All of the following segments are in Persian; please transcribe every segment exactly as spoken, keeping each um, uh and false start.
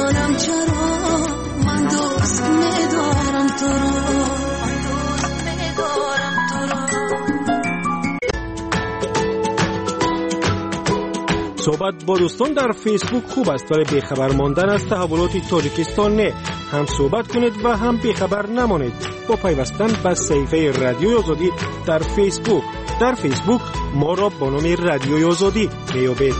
نمیدانم چرا من دوست میدارم تو رو، من دوست میدارم تو رو. صحبت با دوستان در فیسبوک خوب است ولی بیخبر ماندن از تحولات تاجیکستان نه. هم صحبت کنید و هم بیخبر نمانید با پیوستن به صفحه رادیوی آزادی در فیسبوک. در فیسبوک ما را با نام رادیوی آزادی میابید.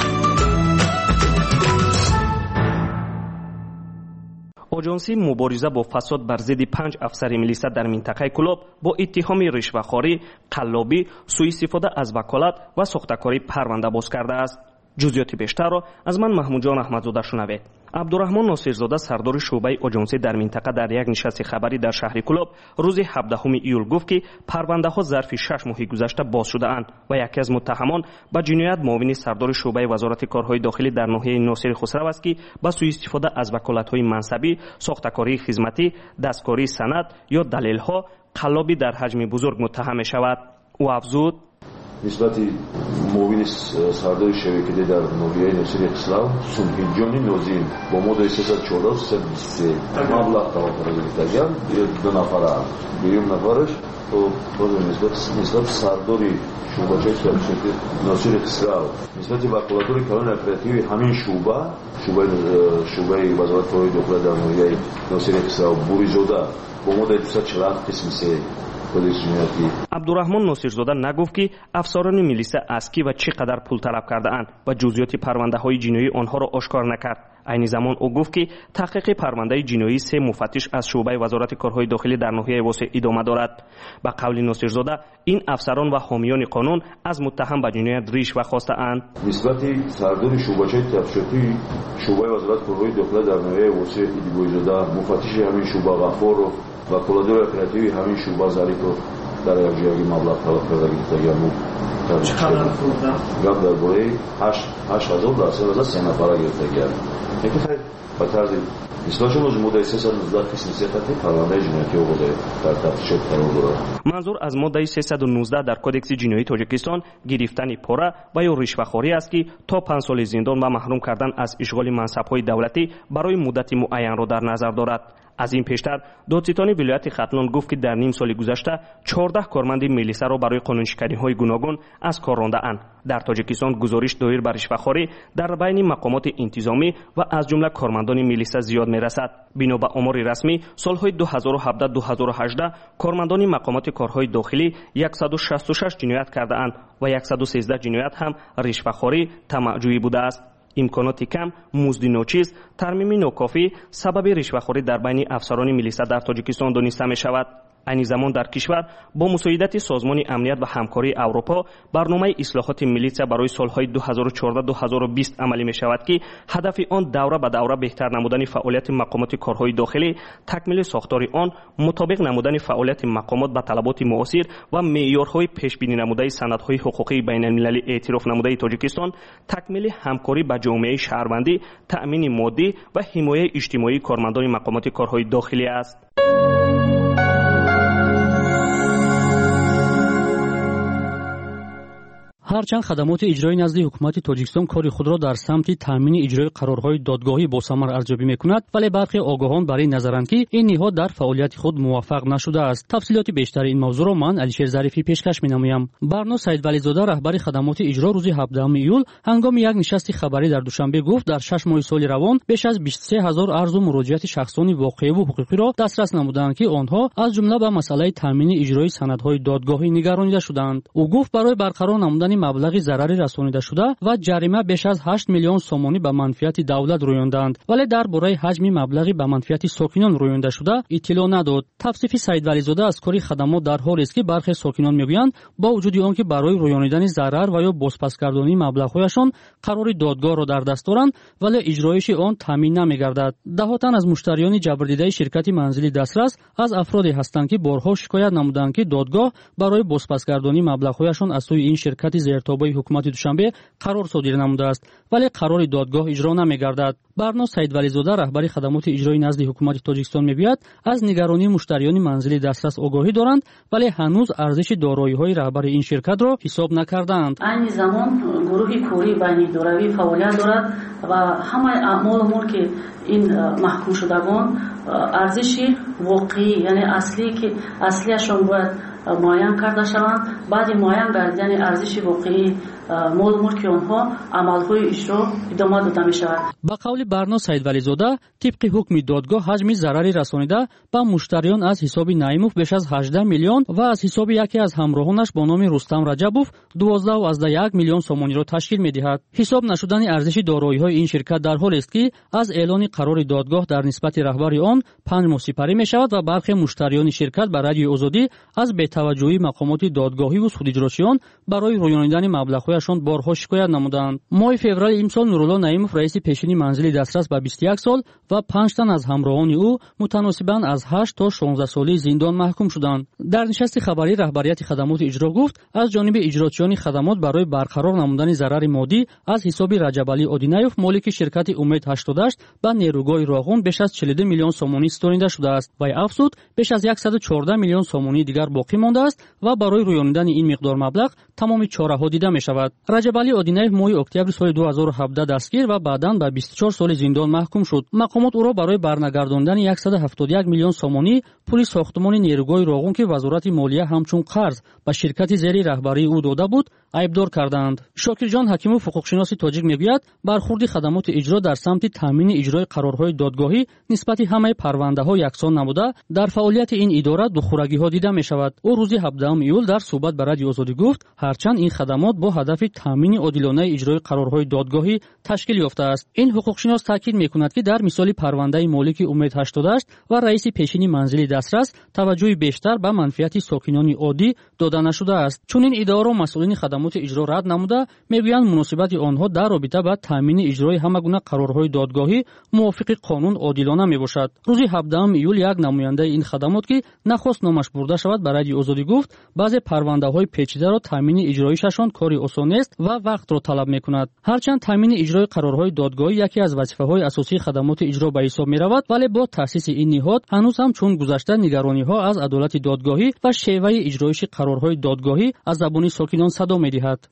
آژانسی مبارزه با فساد بر ضد پنج افسر ملیسا در منطقه کلاب با اتهام رشوه‌خواری، قلابی، سوء استفاده از وکالت و ساختکاری پرونده باز کرده است. جزئیات بیشتر را از من محمود جان احمدزاده شنوید. عبدالرحمن ناصرزاده سردار شعبه آژانسی در منطقه در یک نشست خبری در شهر کلاب روز هفدهم ایول گفت که پرونده ها ظرف شش ماه گذشته باز شده اند و یکی از متهمان به جنایت معاون سردار شعبه وزارت کارهای داخلی در ناحیه ناصر خسرو است که با سوء استفاده از وکالت‌های منصبی، ساختکاری خدمتی، دستکاری سند یا دلیل‌ها، قلابی در حجم بزرگ متهم می‌شود. او افزود: نسبت معاون سردار شبکه در ناحیه ناصر خسرو سلحجانی نازیم با ماده سیصد و چهارده سیصد و بیست و سه مبلغ توافق گرفتند. دو نفر دوم نفرش تو نسبت نسبت سردار شعبه شبکه ناصر خسرو نسبت وکالت‌های کلان اپراتیوی همین شعبه شعبه شعبه وزارت کارهای داخلی در ناحیه ناصر خسرو بوریزاده با ماده دویست و چهل و هفت قسم سه عبدالرحمن ناصرزاده نگفت که افسران ملیسا از کی و چقدر پول طلب کرده اند و جزئیات پرونده های جنایی آنها را آشکار نکرد. عین زمان او گفت که تحقیق پرونده جنایی سه مفتش از شعبه وزارت کارهای داخلی در ناحیه واسع ادامه دارد. به قول ناصرزاده این افسران و حامیان قانون از متهم به جنایت رشوه خواسته اند. نسبت سردار شعبه تفتیشاتی شعبه وزارت کارهای داخلی در ناحیه واسع ادیبویزاده مفتش همین شعبه غفار و کلادور اپراتیوی همین شعبه ظریف در یک جایی مبلغ طلب کرده گرفتگیمون چقدر فروختن؟ گفت درباره هشت هزار درصد از سه نفره گرفتگیمون یکی خیلی به طرز اصلاحشون از ماده سیصد و نوزده قسم سه خطی پرونده جنایتی آورده در تفتیشات قرار دارد. منظور از ماده سیصد و نوزده در کدکس جنایی تاجیکستان گرفتن پاره و یا رشوه‌خواری است که تا پنج سال زندان و محروم کردن از اشغال منصب‌های دولتی برای مدت معین را در نظر دارد. از این پیشتر دادستان ولایت ختلان گفت که در نیم سال گذشته چهارده کارمند ملیسا را برای قانونشکنی‌های گوناگون از کار رانده اند. در تاجیکستان گزارش دایر بر رشوه‌خواری در بین مقامات انتظامی و از جمله کارمندان ملیسا زیاد می‌رسد. بنا به آمار رسمی سال‌های دو هزار و هفده دو هزار و هجده کارمندان مقامات کارهای داخلی صد و شصت و شش جنایت کرده اند و صد و سیزده جنایت هم رشوه‌خواری طمع‌جویی بوده است. امکانات کم، مزد ناچیز، ترمیم ناکافی سبب رشوه‌خواری در بین افسران ملیسا در تاجیکستان دانسته می‌شود. این زمان در کشور با مساعدت سازمان امنیت و همکاری اروپا برنامه اصلاحات ملیسا برای سالهای دو هزار و چهارده دو هزار و بیست عملی می‌شود که هدف آن دوره به دوره بهتر نمودن فعالیت مقامات کارهای داخلی، تکمیل ساختار آن، مطابق نمودن فعالیت مقامات به طلبات معاصر و معیارهای پیش‌بینی نموده سندهای حقوقی بین‌المللی اعتراف نموده تاجیکستان، تکمیل همکاری با جامعه شهروندی، تأمین مادی و حمایت اجتماعی کارمندان مقامات کارهای داخلی است. هرچند خدمات اجرایی نزد حکومت تاجیکستان کاری خود را در سمت تامین اجرای قرارهای دادگاهی با ثمر ارزیابی میکند، ولی برخی آگاهان برای نظرند که این نهاد در فعالیت خود موفق نشده است. تفصیلات بیشتر این موضوع را من علیشیر ظریفی پیشکش مینمایم. برنا سیدولیزاده رهبر خدمات اجرا روز هفدهم ایول هنگام یک نشست خبری در دوشنبه گفت در شش ماه سال روان بیش از بیست و سه هزار عرض و مراجعت شخصانی واقعی و حقوقی را دسترس نمودند که آنها از جمله به مسئله تامین اجرای سندهای دادگاهی نگرانیده شدند. او گفت برای برقرار نمودن مبلغ ضرری رسانیده شده و جریمه بیش از هشت میلیون سومانی به منفعت دولت رویاندند، ولی درباره حجم مبلغی به منفعت ساکنان رویانده شده اطلاع نداد. توصیف سیدولیزاده از کاری خدمات در حالی است که برخی ساکنان میگویند با وجود آنکه برای رویانیدن ضرر و یا بازپسگردانی مبلغ‌هایشان قرار دادگاه را در دست دارند، ولی اجرایش آن تامین نمی‌گردد. ده تن از مشتریان جبردیده شرکت منزلی دسترس از افرادی هستند که بارها شکایت نمودند که دادگاه برای بازپسگردانی مبلغ‌هایشان از سوی این شرکت зертобаи ҳукумати Душанбе қарор содир намудааст, вале қарори додгоҳ иҷро намегардад. Барно Саидвализода, раҳбари хадамоти иҷроӣ назди ҳукумати Тоҷикистон мегӯяд, аз нигаронии муштариёни манзили дастрас огоҳӣ доранд, вале ҳанӯз арзиши дороиҳои раҳбари ин ширкатро ҳисоб накардаанд. айни замон гурӯҳи корӣ байни идорави фаъолият дорад ва ҳамаи аъмолу мулки ин маҳкумшудагон арзиши воқеӣ, яъне аслӣ ки аслияшон бояд муайян карда шаванд. баъди муайян гардидани арзиши воқеӣ молу мулки онҳо амалҳои иҷро идома дода мешавад. ба қавли Барно Саидвализода, тибқи ҳукми додгоҳ ҳаҷми зарари расонида ба муштариён аз ҳисоби Наимов беш аз ҳаждаҳ миллион ва аз ҳисоби яке аз ҳамроҳонаш бо номи Рустам Раҷабов дувоздаҳ азда як миллион сомониро ташкил медиҳад. ҳисоб нашудани арзиши дороиҳои ин ширкат дар ҳолест ки аз эълони қарори додгоҳ дар нисбати раҳбари он панҷ моҳ сипарӣ мешавад ва бархе муштариёни ширкат ба Радиои Озодӣ аз бетаваҷҷӯҳии мақомоти додгоҳиву судиҷрочиён барои рӯёнидани маблағҳояшон борҳо шикоят намуданд. моҳи феврали имсол Нурулло Наимов, раиси пешини манзили дастрас ба бисту як сол ва панҷ тан аз ҳамроҳони ӯ мутаносибан аз ҳашт то шонздаҳ солии зиндон маҳкум шуданд. дар нишасти хабарӣ раҳбарияти хадамоти иҷро гуфт, аз ҷониби иҷрочиёни хадамот барои барқарор намудани зарари моддӣ аз ҳисоби Раҷабалӣ Одинаев, молики ширкати Умед ҳаштод и ҳашт, ба нерӯгоҳи Роғун беш аз чилу ду миллион сомонӣ ситонида шудааст. вай афзуд, беш аз яксаду чордаҳ миллион сомонии дигар боқӣ мондааст ва барои рӯёнидани ин миқдор маблағ тамоми чораҳо дида мешавад. Раҷабалӣ Одинаев моҳи октябри соли ду ҳазору ҳабдаҳ дастгир ва баъдан ба бисту чор соли зиндон маҳкум шуд. мақомот ӯро барои барнагардондани яксаду ҳафтоду як миллион сомонӣ пули сохтмони нерӯгоҳи Роғун ки вазорати молия ҳамчун қарз ба ширкати зери раҳбарии ӯ дода буд, айбдор карданд. Шокирҷон Ҳакимов, ҳуқуқшиноси тоҷик, мегӯяд, бархурди хадамоти иҷро дар самти таъмини иҷрои қарорҳои додгоҳӣ нисбати ҳамаи парвандаҳо яксон набуда, дар фаъолияти ин идора духӯрагиҳо дида мешавад. ӯ рӯзи ҳабдаҳум июл дар суҳбат ба Радиои Озодӣ гуфт, ҳарчанд ин хадамот бо ҳадафи таъмини одилонаи иҷрои қарорҳои додгоҳӣ ташкил ёфтааст. ин ҳуқуқшинос таъкид мекунад, ки дар мисоли парвандаи молики Умед ҳаштод и ҳашт ва раиси пешини манзили дастрас таваҷҷӯҳи бештар ба манфиати сокинони оддӣ дода нашудааст. чунин иддаоро масъулини хадамоти иҷро рад намуда, мегӯянд муносибати онҳо дар робита ба таъмини иҷрои ҳама гуна қарорҳои додгоҳӣ мувофиқи қонун одилона мебошад. рӯзи ҳабдаҳум июл як намояндаи ин хадамот, ки нахост номаш бурда шавад, ба Радиои Озодӣ гуфт, баъзе парвандаҳои печидаро таъмини иҷроишашон кори осон нест ва вақтро талаб мекунад. ҳарчанд таъмини иҷрои қарорҳои додгоҳӣ яке аз вазифаҳои асосии хадамоти иҷро ба ҳисоб меравад, вале бо таъсиси ин ниҳод ҳанӯз ҳам чун гузашта нигарониҳо аз адолати додгоҳӣ ва шеваи иҷроиши қарорҳои додгоҳӣ аз забони сокинон садо медиҳад.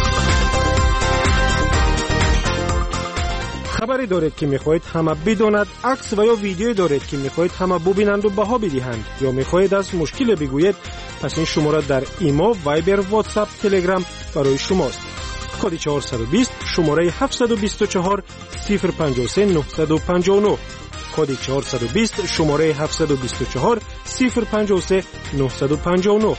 хабаре доред ки мехоҳед ҳама бидонад, акс ва ё видеое доред ки мехоҳед ҳама бубинанду баҳо бидиҳанд, ё мехоҳед аз мушкиле бигӯед, пас ин шумора дар имо, вайбер, ватсап, телеграм барои шумост. коди чаҳорсаду бист, шумораи ҳафтсаду бисту чаҳор, сифр панҷоҳ се нуҳсаду панҷоҳ нӯҳ. коди чаҳорсаду бист, шумораи ҳафтсаду бисту чаҳор, сифр панҷоҳ се нуҳсаду панҷоҳ нӯҳ.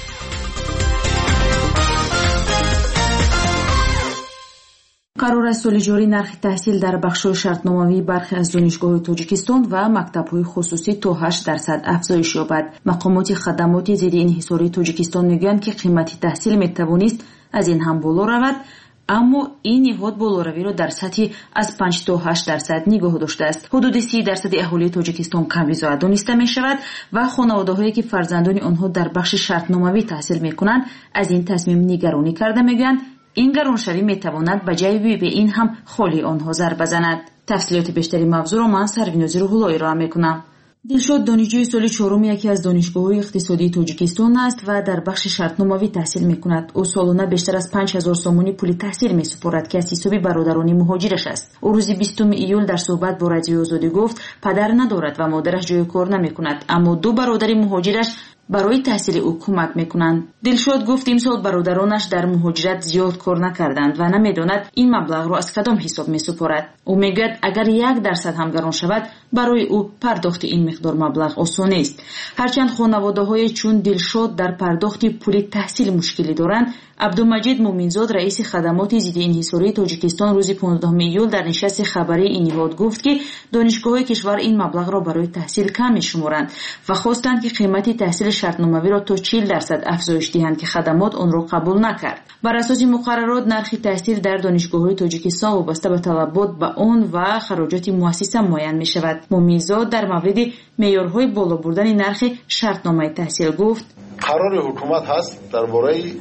қарор аз соли ҷорӣ нархи таҳсил дар бахшҳои шартномавии бархе аз донишгоҳҳои Тоҷикистон ва мактабҳои хусусӣ то ҳашт дарсад афзоиш ёбад. мақомоти хадамоти зидди инҳисории Тоҷикистон мегӯянд, ки қимати таҳсил метавонист аз ин ҳам боло равад, аммо ин ниҳод болоравиро дар сатҳи аз панҷ то ҳашт дарсад нигоҳ доштааст. ҳудуди си дарсади аҳолии Тоҷикистон камризоа дониста мешавад ва хонаводаҳое ки фарзандони онҳо дар бахши шартномавӣ таҳсил мекунанд, аз ин тасмим нигаронӣ карда мегӯянд, ин гароншавӣ метавонад ба ҷайби бе ин ҳам холи онҳо зарба занад. тафсилоти бештари мавзӯъро ман Сарвинози Рӯҳуллоӣ роа мекунам. дилшод донишҷӯи соли чорум яке аз донишгоҳҳои иқтисодии Тоҷикистон аст ва дар бахши шартномавӣ таҳсил мекунад. ӯ солона бештар аз панҷ ҳазор сомонӣ пули таҳсил месупорад, ки аз ҳисоби бародарони муҳоҷираш аст. ӯ рӯзи бистум июл дар суҳбат бо Радиои Озодӣ гуфт, падар надорад ва модараш ҷои кор намекунад, аммо ду бародари муҳоҷираш барои таҳсили ӯ кӯмак мекунанд. Дилшод гуфт, имсол бародаронаш дар муҳоҷират зиёд кор накарданд ва намедонад ин маблағро аз кадом ҳисоб месупорад. ӯ мегӯяд, агар як дарсад ҳам гарон шавад, барои ӯ пардохти ин миқдор маблағ осон нест. ҳарчанд хонаводаҳое чун Дилшод дар пардохти пули таҳсил мушкилӣ доранд, Абдумаҷид Муъминзод, раиси хадамоти зидди инҳисории Тоҷикистон, рӯзи понздаҳум июл дар нишасти хабарии ин ниҳод гуфт, ки донишгоҳҳои кишвар ин маблағро барои таҳсил кам мешуморанд ва хостанд, ки қимати таҳсили шартномавиро то чил дарсад афзоиш диҳанд, ки хадамот онро қабул накард. бар асоси муқаррарот нархи таҳсил дар донишгоҳҳои Тоҷикистон вобаста ба талабот ба он ва хароҷоти муассиса муайян мешавад. Муъминзод дар мавриди меъёрҳои боло бурдани нархи шартномаи таҳсил гуфт, қарори ҳукумат ҳаст дар бораи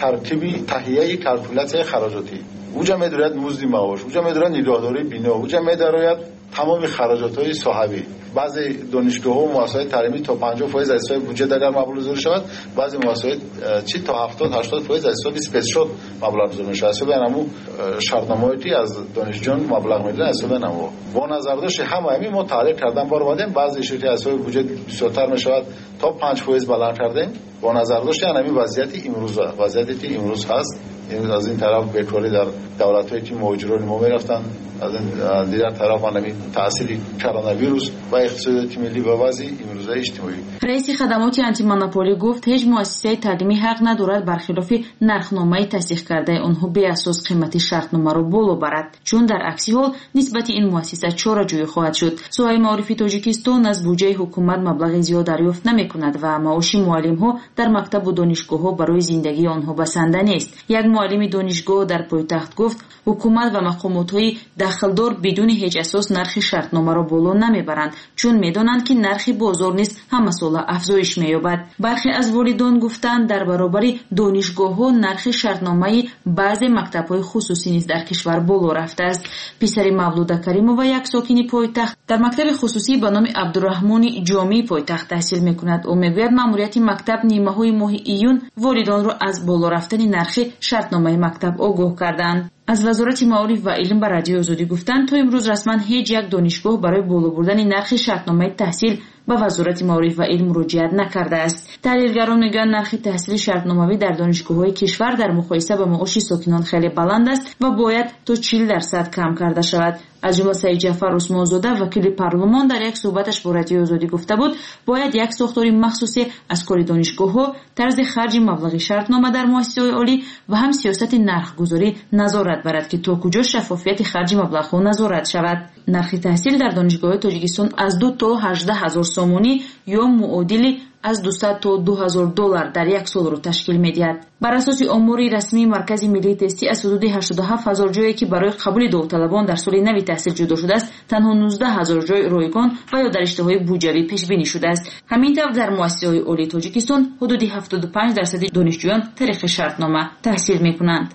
ترکیبی تهیه کالکولاسیون خراجاتی. اوجا می‌دارد مزد معاش، اوجا می‌دارد نگهداری بنا، اوجا می‌دارد تمام خراجات‌های صاحبی. بعضی دانشگاه‌ها و مؤسسات تعلیمی تا پنجاه درصد از حساب بودجه اگر مبلغ گذاری شود، بعضی مؤسسات چی تا هفتاد هشتاد درصد از حساب اسپسیال مبلغ گذاری می‌شود. حساب نمو شرطنامه‌ای از دانشجویان مبلغ می‌دن حساب نمو. با نظر داشت همه همین ما تعریف کردن بار بعدیم بعضی شرکت از حساب بودجه بیشتر می‌شود تا پنج درصد بالا کردیم. با نظر داشت همین وضعیت امروز وضعیت امروز هست. این از این طرف بیکاری در دولت‌هایی که مهاجران ما می‌رفتن، از این دیگر طرف همین تأثیر کرونا ویروس و اقتصاد ملی و وضع امروزه اجتماعی. رئیس خدمات آنتی مونوپولی گفت هیچ مؤسسه تعلیمی حق ندارد برخلاف نرخنامه تصدیق کرده آنها به اساس قیمت شرطنامه را بالا برد، چون در عکس حال نسبت این مؤسسه چاره‌جویی خواهد شد. سوهای معارفی تاجیکستان از بودجه حکومت مبلغ زیاد دریافت نمی‌کند و معاش معلم‌ها در مکتب و دانشگاه‌ها برای زندگی آنها بسنده نیست. یک معلم دانشگاه در پایتخت گفت حکومت و مقامات‌های دخلدار بدون هیچ اساس نرخ شرطنامه را بالا نمیبرند، چون میدانند که نرخ بازار نیز همه ساله افزایش می‌یابد. برخی از والدان گفتند در برابر دانشگاه‌ها نرخ شرطنامه بعضی مکتب‌های خصوصی نیز در کشور بالا رفته است. پسر مولوده کریمова یک ساکن پایتخت در مکتب خصوصی به نام عبدالرحمن جامی پایتخت تحصیل می‌کند. او می‌گوید ماموریت مکتب نیمه‌های ماه ایون والدان را از بالا رفتن نرخ شرطنامه مکتب آگاه کردند. از وزارت معارف و علم به رادیو آزادی گفتند تا امروز رسما هیچ یک دانشگاه برای بالا بردن نرخ شرطنامه تحصیل به وزارت معارف و علم مراجعت نکرده است. تحلیلگران میگن نرخ تحصیل شرطنامه‌ای در دانشگاه‌های کشور در مقایسه با معاش ساکنان خیلی بلند است و باید تا چهل درصد کم کرده شود. از جمله سعید جعفر عثمانزاده وکیل پارلمان در یک صحبتش با رادیو آزادی گفته بود باید یک ساختار مخصوصی از کار دانشگاه‌ها، طرز خرج مبلغ شرطنامه در مؤسسه‌های عالی و هم سیاست نرخ‌گذاری نظارت برد که تا کجا شفافیت خرج مبلغ‌ها نظارت شود. نرخ تحصیل در دانشگاه تاجیکستان از دو تا هجده هزار سومونی یا معادل از دویست تا دو هزار دلار در یک سال را تشکیل می‌دهد. بر اساس امور رسمی مرکز ملی تستی از حدود هشتاد و هفت هزار جایی که برای قبول داوطلبان در سال نو تحصیل جدا شده است، تنها نوزده هزار جای رایگان و یا در رشته‌های بودجوی پیش بینی شده است. همین طور در مؤسسه‌های عالی تاجیکستان حدود هفتاد و پنج درصد دانشجویان طریق شرطنامه تحصیل می‌کنند.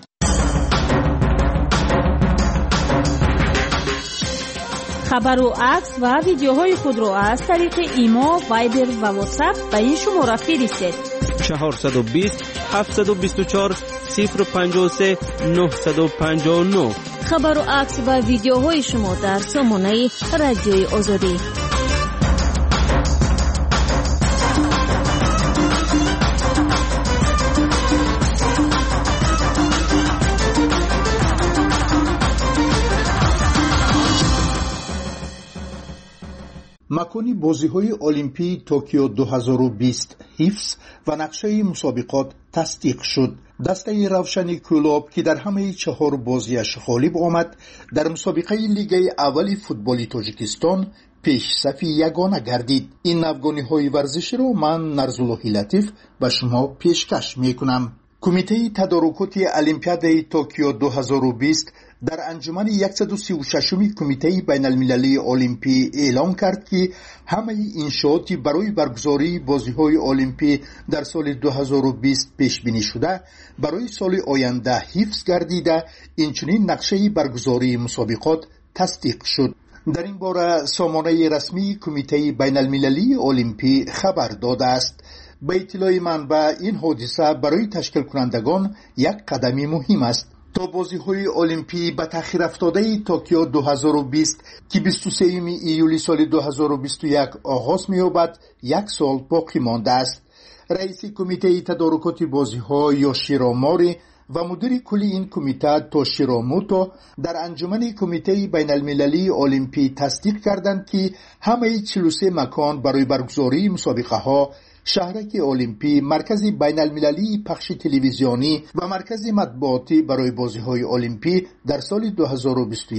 خبر و عکس و ویدیوهای خود را از طریق ایما، وایبر و واتساپ به این شماره فرستید: چهارصد و بیست هفتصد و بیست و چهار صفر پنجاه و سه نهصد و پنجاه و نه. خبر و عکس و ویدیوهای شما در سامانه رادیوی آزادی. مکانی بازی‌های المپی توکیو دو هزار و بیست حفظ و نقشه مسابقات تصدیق شد. دسته روشنی کلوب که در همه چهار بازیش غالب آمد در مسابقه لیگ اول فوتبال تاجیکستان پیش صفی یگانه گردید. این نوگانی‌های ورزشی را من نرزالله لطیف به شما پیشکش می‌کنم. کمیته تدارکات المپیاد توکیو دو هزار و بیست در انجمن صد و سی و شش کمیته بین المللی المپی اعلام کرد که همه انشاءاتی برای برگزاری بازی‌های المپی در سال دو هزار و بیست پیش بینی شده برای سال آینده حفظ گردیده، اینچنین نقشه برگزاری مسابقات تصدیق شد. در این باره سامانه رسمی کمیته بین المللی المپی خبر داده است. به اطلاع منبع این حادثه برای تشکیل کنندگان یک قدمی مهم است تا بازی‌های المپی به تأخیر افتاده توکیو دو هزار و بیست که بیست و سوم ایولی سال دو هزار و بیست و یک آغاز می‌یابد یک سال باقی مانده است. رئیس کمیته تدارکات بازی‌ها یوشیرو موری و مدیر کلی این کمیته توشیرو موتو در انجمن کمیته بین المللی المپی تصدیق کردند که همه چهل و سه مکان برای برگزاری مسابقه ها، شهرک المپی، مرکز بین المللی پخش تلویزیونی و مرکز مطبوعاتی برای بازی‌های المپی در سال دو هزار و بیست و یک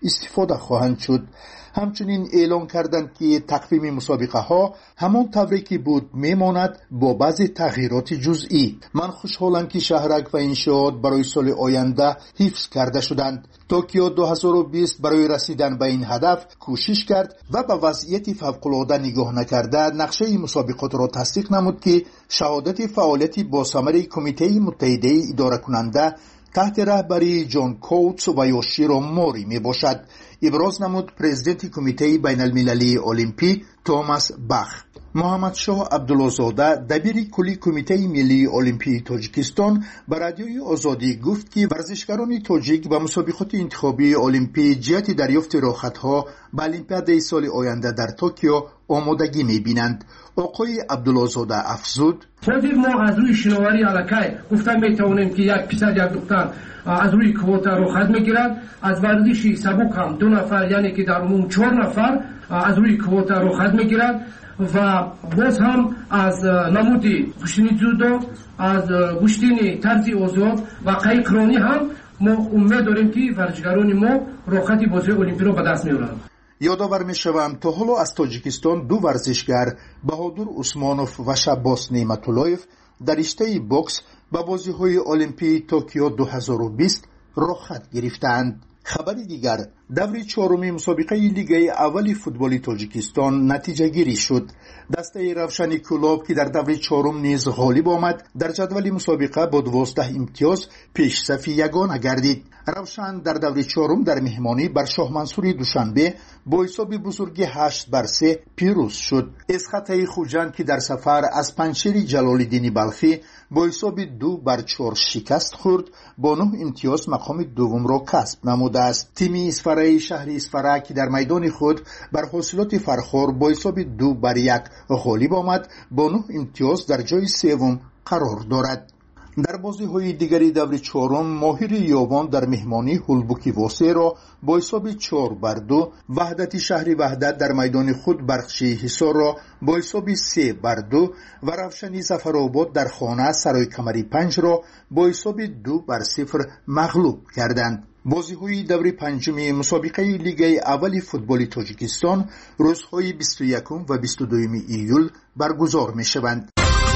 استفاده خواهند شد. همچنین اعلام کردند که تقویم مسابقه ها همان طوری که بود میماند با بعضی تغییرات جزئی. من خوشحالم که شهرک و انشاءات برای سال آینده حفظ کرده شدند. توکیو دو هزار و بیست برای رسیدن به این هدف کوشش کرد و به وضعیت فوق‌العاده نگاه نکرده نقشه مسابقات را تصدیق نمود که شهادت فعالیت با ثمر کمیته متحده اداره کننده تحت رهبری جان کوتس و یوشیرو موری می باشد. ابراز نمود پرزیدنت کمیته بین المللی المپی توماس باخ. محمد شاه عبدالله‌زاده دبیر کلی کمیته ملی المپی تاجیکستان به رادیوی آزادی گفت که ورزشکاران تاجیک به مسابقات انتخابی المپی جهت دریافت راحت‌ها به المپیاد سال آینده در توکیو آمادگی می‌بینند. آقای عبدالله‌زاده افزود: خودی ما از روی شناوری علاقه گفتن میتونیم که یک پسر یک دختر از روی کوتا راحت میگیرد، از ورزش سبک هم دو نفر یعنی که در عموم چهار نفر از روی کوتا راحت میگیرد و باز هم از نمودی گشتنی جودو، از گشتنی طرز آزاد و قایقرانی هم ما امید داریم که ورزشکاران ما راحت بازی المپی را به دست میارند. یادآور میشوم تا حالا از تاجیکستان دو ورزشگر بهادر عثمانوف و شباس نعمت‌اللهیف در رشته بوکس به بازی‌های المپی توکیو دو هزار و بیست راحت گرفتند. خبر دیگر، دور چهارم مسابقه لیگ اول فوتبال تاجیکستان نتیجه گیری شد. دسته روشن کلوب که در دور چهارم نیز غالب آمد در جدول مسابقه با دوازده امتیاز پیش صف یگانه گردید. روشن در دور چهارم در مهمانی بر شاه منصور دوشنبه با حساب بزرگ هشت بر سه پیروز شد. اسخطه خوجند که در سفر از پنجشیر جلال‌الدین بلخی با حساب دو بر چهار شکست خورد با نه امتیاز مقام دوم را کسب نموده است. تیم اسفرای شهر اسفرا که در میدان خود بر حاصلات فرخور با حساب دو بر یک غالب آمد با نه امتیاز در جای سوم قرار دارد. در بازی‌های دیگری دور چهارم ماهر یابان در مهمانی هولبوکی واسه را با حساب چهار بر دو، وحدت شهر وحدت در میدان خود برخشی حصار را با حساب سه بر دو و روشنی ظفرآباد در خانه سرای کمری پنج را با حساب دو بر صفر مغلوب کردند. بازی‌های دور پنجم مسابقه لیگ اول فوتبال تاجیکستان روزهای بیست و یکم و بیست و دوم ایول برگزار می‌شوند.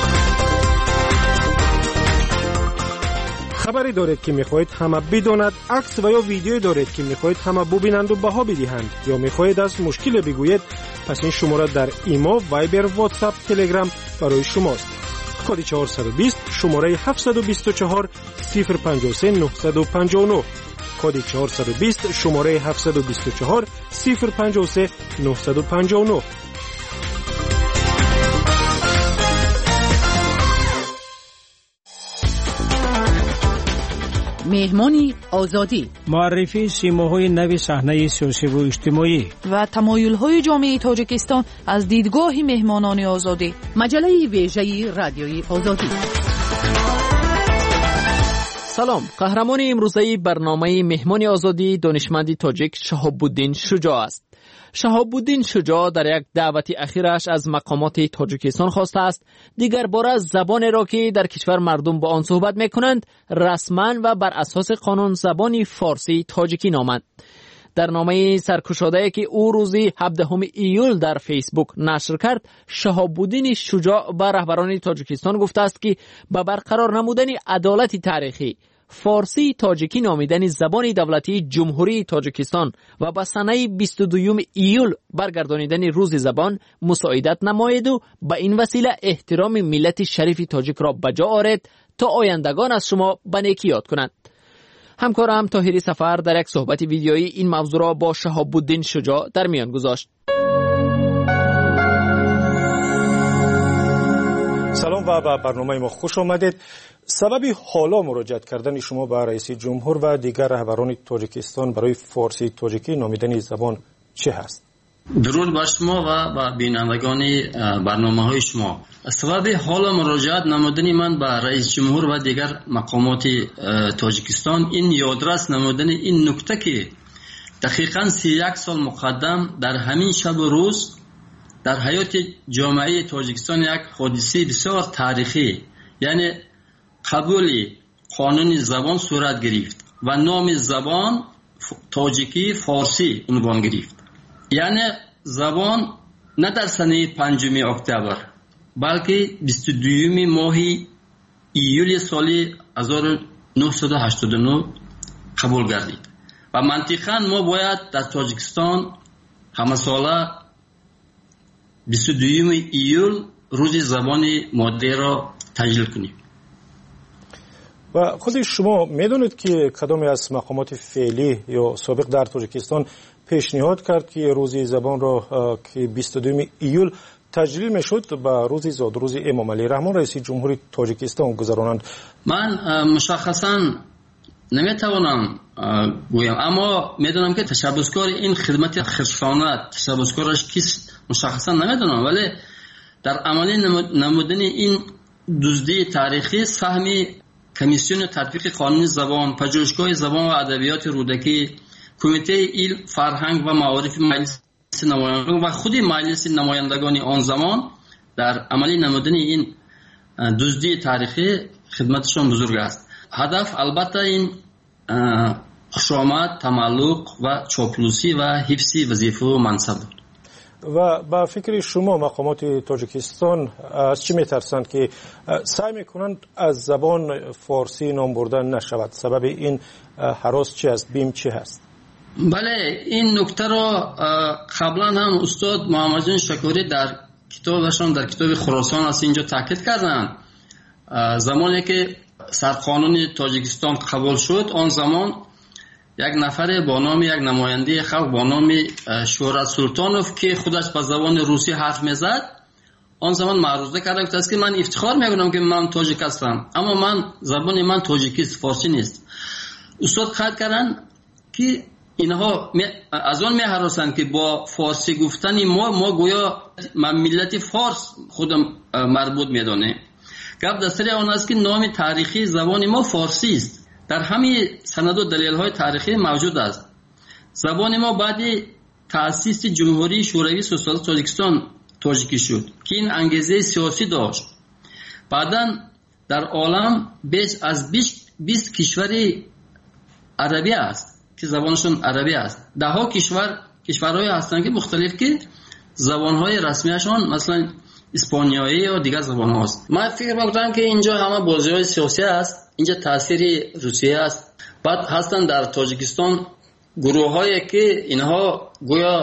خبری دارید که میخواهید همه بداند، عکس و یا ویدیو دارید که میخواهید همه ببینند و بها بدهند، یا میخواهید از مشکل بگویید، پس این شماره در ایما، وایبر، واتساپ، تلگرام برای شماست. کد چهارصد و بیست شماره هفتصد و بیست و چهار صفر پنجاه و سه نهصد و پنجاه و نه. کد چهارصد و بیست شماره هفتصد و بیست و چهار صفر پنجاه و سه نهصد و پنجاه و نه. مهمانی آزادی، معرفی سیماهای نو صحنه سیاسی و اجتماعی و تمایل‌های جامعه تاجیکستان از دیدگاه مهمانان آزادی. مجله ویژه رادیوی آزادی. سلام، قهرمان امروزه برنامه مهمان آزادی دانشمند تاجیک شهاب‌الدین شجاع است. شهاب‌الدین شجاع در یک دعوت اخیرش از مقامات تاجیکستان خواسته است دیگر باره زبان را که در کشور مردم با آن صحبت میکنند رسما و بر اساس قانون زبان فارسی تاجیکی نامند. در نامه سرگشاده‌ای که او روز هفدهم ایول در فیسبوک نشر کرد، شهاب‌الدین شجاع به رهبران تاجیکستان گفته است که به برقرار نمودن عدالت تاریخی فارسی تاجیکی نامیدن زبان دولتی جمهوری تاجیکستان و به سنه بیست و دوم ایول برگردانیدن روز زبان مساعدت نماید و به این وسیله احترام ملت شریف تاجیک را بجا آورد تا آیندگان از شما به نیکی یاد کنند. همکارم طاهری سفر در یک صحبت ویدیویی این موضوع را با شهاب‌الدین شجاع در میان گذاشت. سلام و به برنامه ما خوش آمدید. سبب حالا مراجعت کردن شما به رئیس جمهور و دیگر رهبران تاجیکستان برای فارسی تاجیکی نامیدن زبان چه هست؟ درود بر شما و به بینندگان برنامه های شما. سبب حالا مراجعت نمودن من به رئیس جمهور و دیگر مقامات تاجیکستان این یادرس نمودن این نکته که دقیقاً سی یک سال مقدم در همین شب و روز در حیات جامعه تاجیکستان یک حادثه بسیار تاریخی یعنی قبول قانون زبان صورت گرفت و نام زبان تاجیکی فارسی عنوان گرفت. یعنی زبان نه در سنه پنجم اکتبر بلکه بیست و دوم ماه ایول سال هزار و نهصد و هشتاد و نه قبول گردید و منطقاً ما باید در تاجیکستان همه ساله بیست و دوم ایول روز زبان مادری را تجلیل کنیم. و خود شما میدونید که کدام از مقامات فعلی یا سابق در تاجیکستان پیشنهاد کرد که روز زبان را که بیست و دوم ایول تجلیل میشد به روز زاد روز امام علی رحمان رئیس جمهوری تاجیکستان گذرانند؟ من مشخصا نمیتوانم گویم، اما میدونم که تشبسکار این خدمت خصوصانت تشبسکارش کیست مشخصا نمیدونم، ولی در عملی نمودن این دزدی تاریخی سهمی کمیسیون تطبیق قانون زبان، پژوهشگاه زبان و ادبیات رودکی، کمیته علم فرهنگ و معارف مجلس نمایندگان و خود مجلس نمایندگان آن زمان در عملی نمودن این دزدی تاریخی خدمتشان بزرگ است. هدف البته این خوشامد، تملق و چاپلوسی و حفظ وظیفه و منصب بود. و با فکر شما مقامات تاجیکستان از چی میترسند که سعی میکنند از زبان فارسی نام بردن نشود؟ سبب این هراس چی است؟ بیم چی هست؟ بله، این نکته را قبلا هم استاد محمد جان شکوری در کتابشان در کتاب خراسان از اینجا تاکید کردند. زمانی که سرقانون تاجیکستان قبول شد، آن زمان یک نفر با نام یک نماینده خلق با نام شهرت سلطانوف که خودش به زبان روسی حرف میزد، آن زمان معروضه کرده بود که من افتخار میکنم که من تاجیک هستم، اما من زبان من تاجیکی است، فارسی نیست. استاد قید کردن که اینها از آن میهراسند که با فارسی گفتن ما ما گویا ملت فارس خودم مربوط میدانه. گپ دستری آن است که نام تاریخی زبان ما فارسی است. در همین سند و دلیل های تاریخی موجود است. زبان ما بعد تأسیس جمهوری شوروی سوسیالیست تاجیکستان تاجیکی شد که این انگیزه سیاسی داشت. بعداً در عالم بیش از بیست کشور عربی است که زبانشون عربی است. ده ها کشور کشورهای هستند که مختلف که زبانهای رسمیشان مثلا اسپانیایی یا دیگر زبان هاست. من فکر میکنم که اینجا همه بازی‌های سیاسی است، اینجا تاثیر روسیه است. بعد هستن در تاجیکستان گروه‌هایی که اینها گویا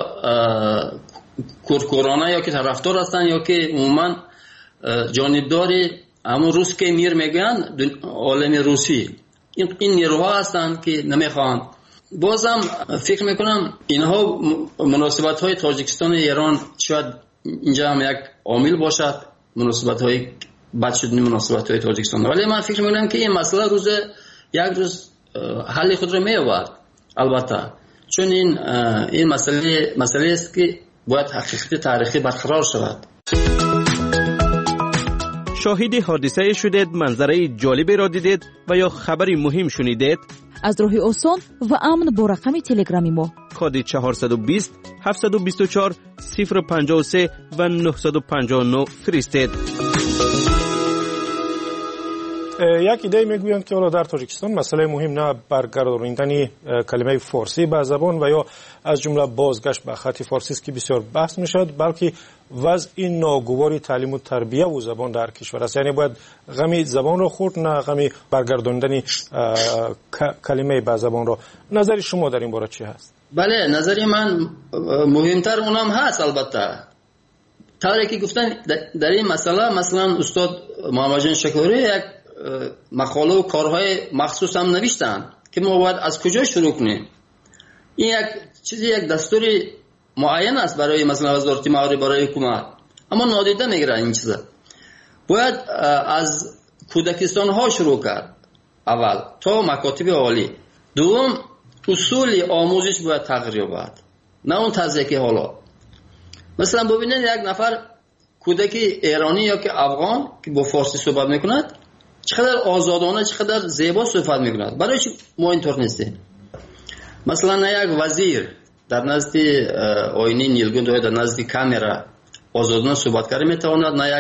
کورکورانه یا که طرفدار هستن یا که عموما جانبدار همون روس که میر میگن عالم روسی، این این نیروها هستند که نمیخوان. بازم فکر میکنم اینها مناسبت‌های تاجیکستان و ایران شاید اینجا هم یک عامل باشد، مناسبت‌های بد شدن مناسبت‌های تاجیکستان، ولی من فکر میکنم که این مسئله روز یک روز حل خود را می‌یابد. البته چون این این مسئله مسئله است که باید حقیقت تاریخی برقرار شود. شاهد حادثه شدید، منظره جالبی را دیدید و یا خبری مهم شنیدید؟ از راه آسان و امن با رقم تلگرامی ما کد چهارصد و بیست هفتصد و بیست و چهار صفر پنجاه و سه و نهصد و پنجاه و نه فرستید. یک ایده میگویند که حالا در تاجیکستان مسئله مهم نه برگرداندن کلمه فارسی به زبان و یا از جمله بازگشت به خط فارسی است که بسیار بحث میشد، بلکه وضع این ناگواری تعلیم و تربیه و زبان در کشور است. یعنی باید غمی زبان رو خورد، نه غمی برگرداندن کلمه به زبان رو. نظر شما در این باره چی هست؟ بله، نظری من مهمتر اونم هست. البته طوری که گفتن در این مسئله، مثلا استاد محمد جان شکوری یک مقاله و کارهای مخصوص هم نوشتن که ما باید از کجا شروع کنیم. این یک چیزی یک دستوری معین است برای مثلا وزارت معارف، برای حکومت، اما نادیده میگیرن این چیزا. باید از کودکستان ها شروع کرد اول تا مکاتب عالی. دوم اصول آموزش باید تغییر یابد، نه اون طرزی که حالا. مثلا ببینید یک نفر کودک ایرانی یا که افغان که با فارسی صحبت میکند چقدر آزادانه، چقدر زیبا صحبت میکند. برای چی ما اینطور نیستیم؟ مثلا نه یک وزیر در نزد آینه نیلگون یا در نزد کامرا آزادانه صحبت کرده میتواند، نه یک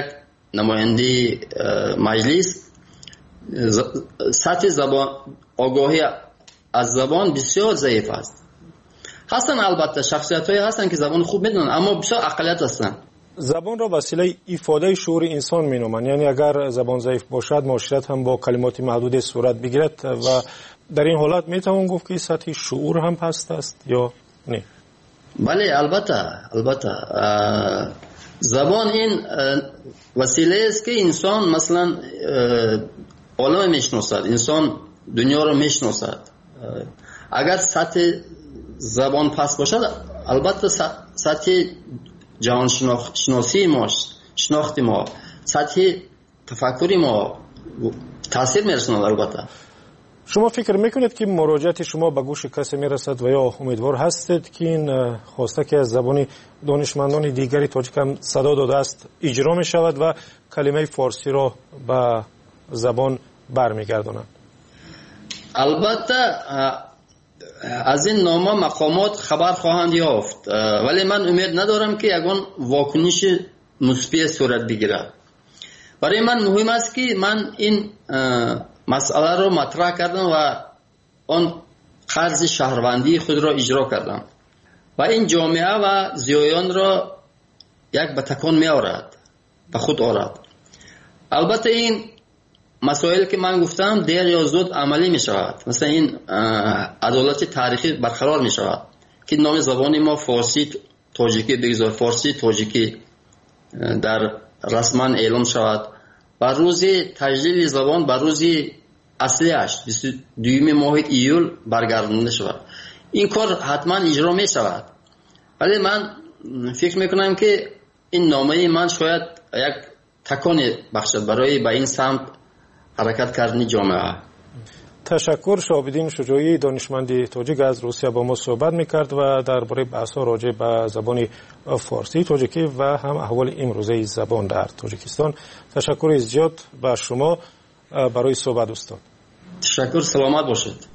نماینده مجلس سطح زبان آگاهی از زبان بسیار ضعیف است. هستن البته شخصیت‌هایی هستن که زبان خوب میدونن، اما بسیار اقلیت هستن. زبان را وسیله ایفاده شعور انسان مینامند، یعنی اگر زبان ضعیف باشد معاشرت هم با کلمات محدود صورت بگیرد و در این حالت میتوان گفت که سطح شعور هم پست است یا نه؟ بله البته البته زبان این وسیله است که انسان مثلا عالم میشناسد، انسان دنیا رو میشناسد. اگر سطح زبان پست باشد البته سطح جهان شناسی ما، شناخت ما، سطح تفکری ما تاثیر میرساند. البته شما فکر میکنید که مراجعت شما به گوش کسی میرسد و یا امیدوار هستید که این خواسته که از زبان دانشمندان دیگری تاجیک هم صدا داده است اجرا می شود و کلمه فارسی را به زبان برمیگردانند؟ البته از این نامه مقامات خبر خواهند یافت، ولی من امید ندارم که یگان واکنش مثبت صورت بگیرد. برای من مهم است که من این مسئله رو مطرح کردم و آن قرض شهروندی خود را اجرا کردم و این جامعه و زیایان را یک به تکان می آورد، به خود آورد. البته این مسائل که من گفتم دیر یا زود عملی می شود. مثلا این عدالت تاریخی برقرار می شود که نام زبان ما فارسی تاجیکی بگذار، فارسی تاجیکی در رسما اعلام شود و روز تجلیل زبان به روز اصلیش بیست و دوم ماه ایول برگردانده شود. این کار حتما اجرا می شود، ولی من فکر می کنم که این نامه من شاید یک تکان بخشد برای به این سمت حرکت کردن جامعه. تشکر. شهاب‌الدین شجاعی دانشمند تاجیک از روسیه با ما صحبت میکرد و درباره بحث‌ها راجع به زبان فارسی تاجیکی و هم احوال امروزه زبان در تاجیکستان. تشکر از زیاد به شما برای صحبت استاد. تشکر، سلامت باشید.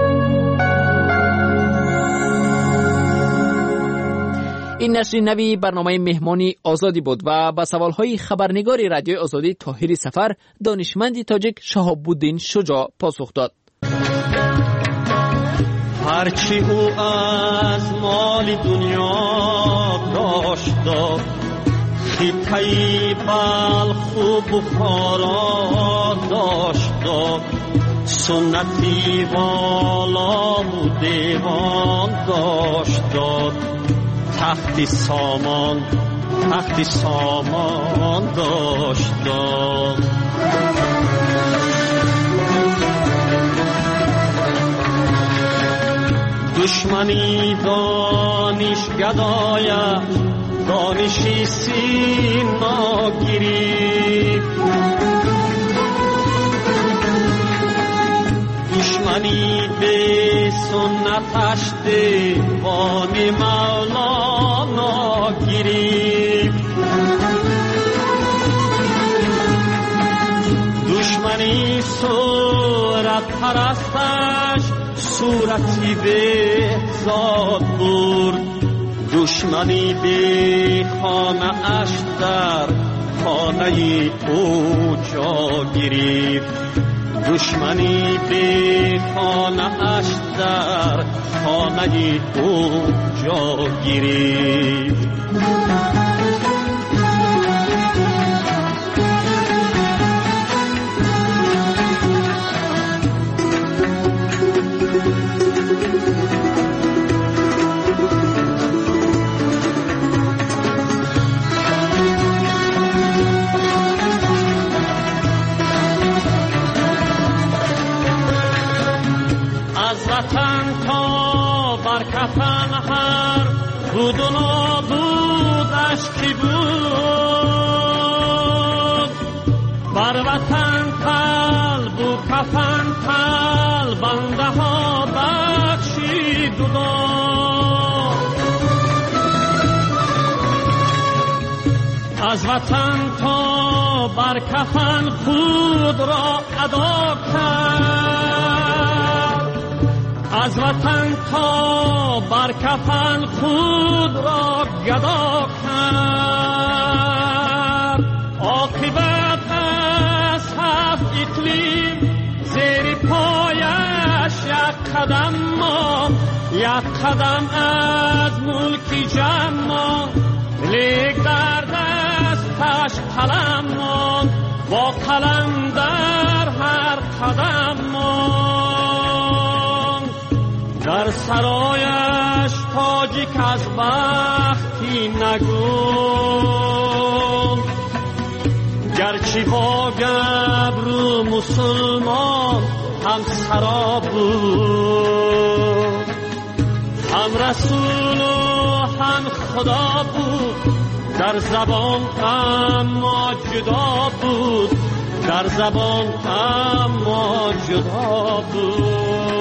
این نشر نوی برنامه مهمانی آزادی بود و با سوالهای خبرنگار رادیوی آزادی طاهر سفر دانشمند تاجیک شهاب‌الدین شجاع پاسخ داد. هرچی او از مال دنیا داشت داد، خطه بلخ و بخارا داشت داد، سنتی والا و دیوان داشت داد، تختی سامان تختی سامان داشت داد. دشمنی دانش گدایت دانشی سینا گریفت، دشمنی به سنتش دیوان مولانا گریفت، دشمنی صورت پرستش صورتی به زاد برد، دشمنی به خانه اش در خانه او جا گرفت، دشمنی به خانه اش در خانه او جا گرفت. وطن تا بر کفن هر بود و نابودش کی بود، بر وطن قلب و کفن قلب بنده ها بخشید و داد، از وطن تا بر کفن خود را ادا کرد، از وطن تا بر کفن خود را گدا کرد، عاقبت از هفت اقلیم زیر پایش یک قدم ماند، یک قدم از ملکی جمع ماند، لیک در دستش قلم ماند، با قلم در هر قدم ماند. در سرایش تاجیک از بختی نگفت، گرچه با گبر مسلمان هم سرا بود، هم رسول و هم خدا بود، در زبان اما جدا بود، در زبان اما جدا بود.